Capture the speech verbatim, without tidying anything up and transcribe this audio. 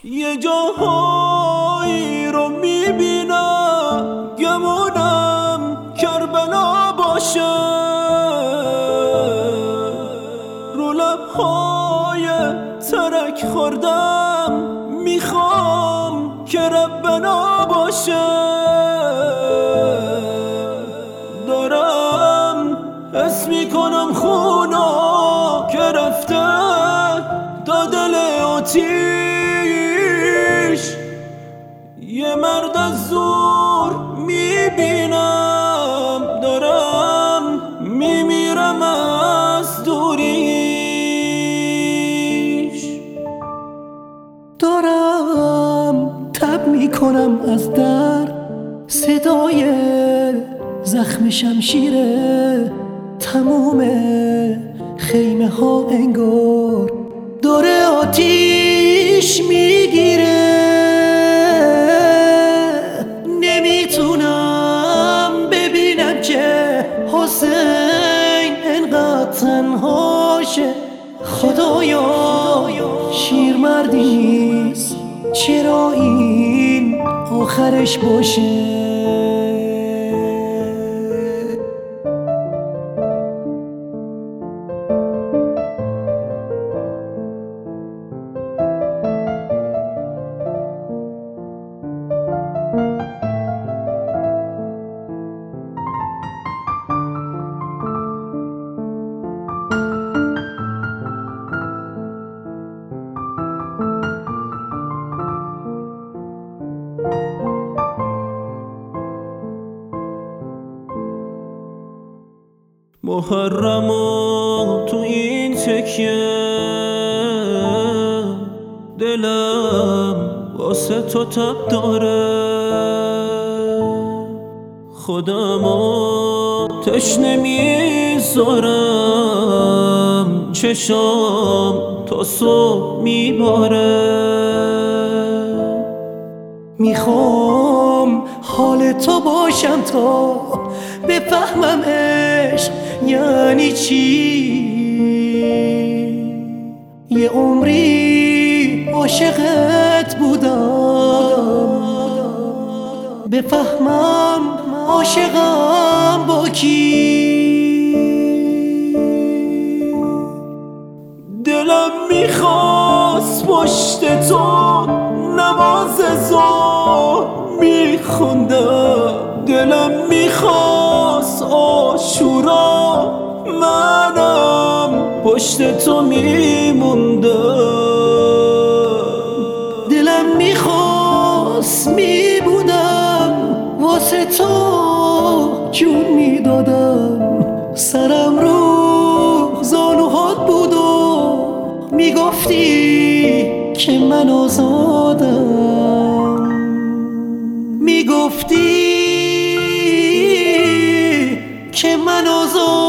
یه جاهایی رو میبینم گمونم کربلا باشه، رو لبهای ترک خوردم میخوام که ربنا باشه. دارم حس میکنم خونا که رفته تا دل آتیش، یه مرد از زور میبینم دارم میمیرم از دوریش. دارم تب میکنم از در صدای زخم شمشیره، تموم خیمه ها انگار داره آتیش میگیره. نمیتونم ببینم که حسین انقدر تنهاشه. خدایا شیرمردی نیست، چرا این آخرش باشه؟ محرم و تو این تکیه دلم واسه تو تب داره، خودمو تشنه میذارم، چشام تا صبح میباره. میخوام حال تو باشم تا بفهمم عشق یعنی چی. یه عمری عاشقت بودم، بفهمم عاشقم با کی. دلم میخواست پشت تو نماز ظهر میخوندم، دلم میخواست عاشورا منم پشت تو میموندم. دلم میخواست میبودم واسه تو جون میدادم، سرم رو زانوهات بود و میگفتی که من آزادم، میگفتی که من آزادم.